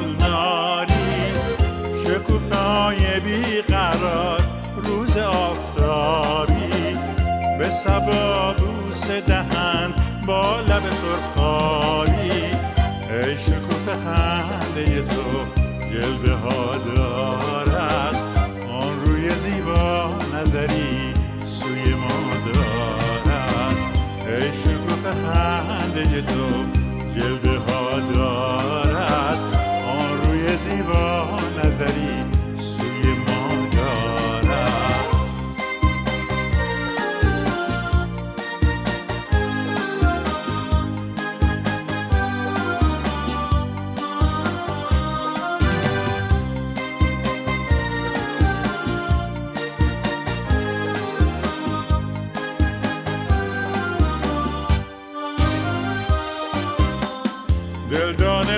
گلناری، شکوفه‌های بیقرار روز آفتابی، به صبا بوسه دهند با لب سرخابی. ای شکوفه خنده تو جلوه ها دارد، آن روی زیبا نظری سوی ما دارد. ای شکوفه خنده تو جلوه ها دارد، آن روی زیبا نظری سوی ما دارد. دلدان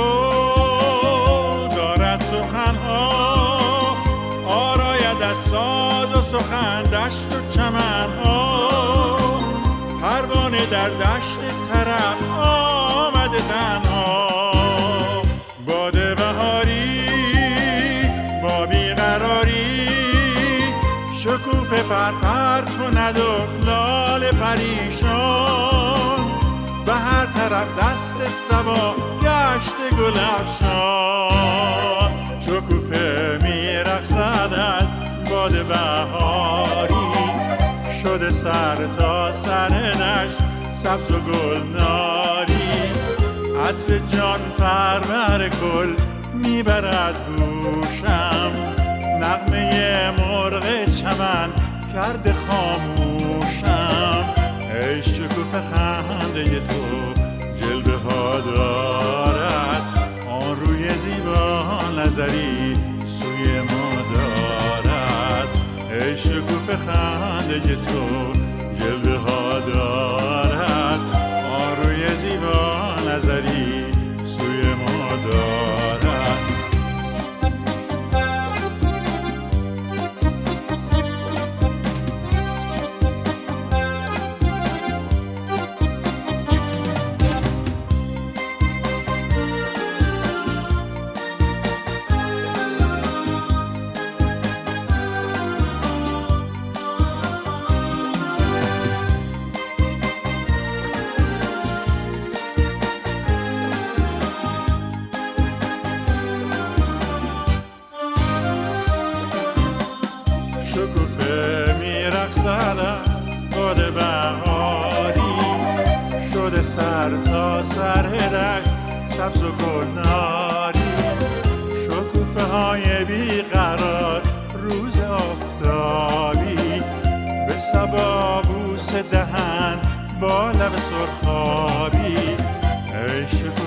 بلبل دارد سخنها، آراید از ساز و سخن دشت و چمنها. پروانه در دشت طرب آمده تنها، باد بهاری با بیقراری، شکوفه پرپر کند و لاله پریشان. به هر طرف دست صبا گشت گل افشان، شکوفه میرقصد از باد بهاری، شده سر تا سر دشت سبز و گلناری. عطر جان پرور گل میبرد گوشم، نغمه مرغ چمن کرده خاموشم. ای شکوفه خنده تو جلوه ها دارد، آن روی زیبا نظری سوی ما دارد. ای شکوفه خنده تو جلوه ها دارد، آن روی زیبا نظری سوی ما دارد. شکوفه میرقصد از باد بهاری، شده سر تا سر دشت سبز و گلناری. شکوفه های بیقرار روز آفتابی، به صبا بوسه دهند با لب سرخابی. ای